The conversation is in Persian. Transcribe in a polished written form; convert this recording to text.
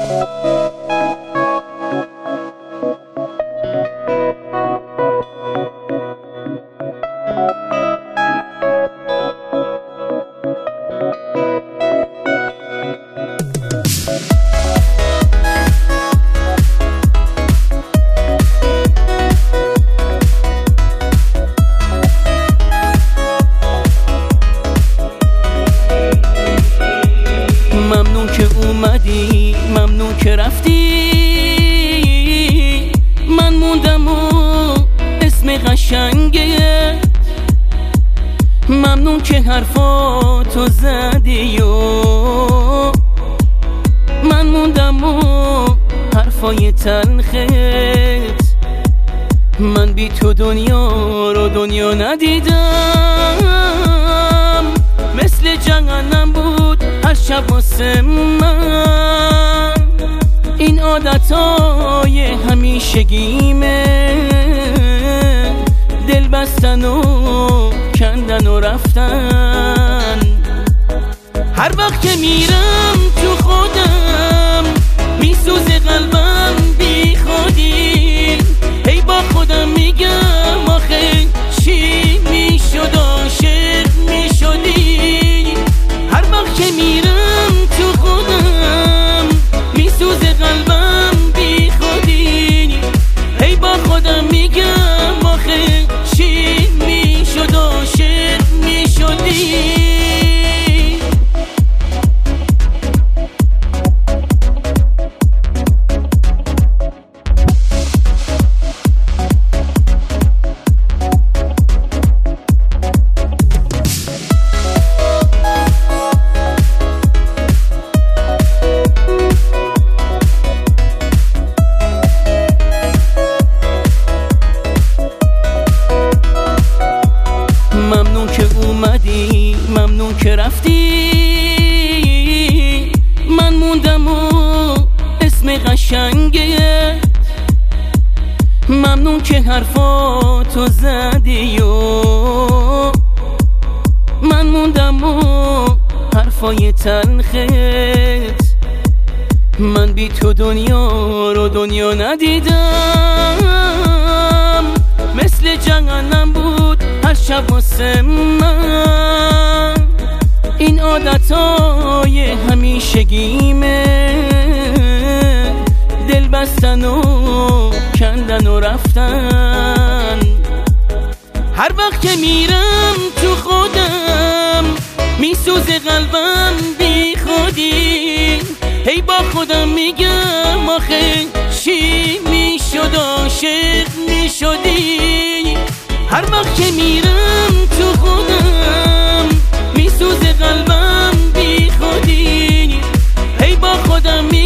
ممنون که اومدی، ممنون که رفتی، من موندم و اسم قشنگه. ممنون که حرفاتو زدی و من موندم و حرفای تلخت. من بی تو دنیا رو دنیا ندیدم، مثل جهنم بود هر شب واسه من. این عادتهای همیشگیمه، دل بستن و کندن و رفتن. هر وقت که میرم تو خودم میسوزه قلبم بی خودی. هی با خودم میگم آخه چی میشد عاشق میشدی. هر وقت که میرم تو خودم میسوزه قلبم بی خودی. هی با خودم میگم آخه چی میشد عاشق میشدی. ممنون که اومدی، ممنون که رفتی، من موندم و اسم قشنگه. ممنون که حرفاتو زدی و من موندم و حرفای تلخت. من بی تو دنیا رو دنیا ندیدم، مثل جهنم بود هر شب واسه من. این عادتهای همیشگیمه، دل بستن و کندن و رفتن. هر وقت که میرم تو خودم میسوزه قلبم بی خودی. هی با خودم میگم آخه چی میشد عاشق میشدی. هر وقت که میرم تو خودم میسوزه قلبم بی خودی. هی با خودم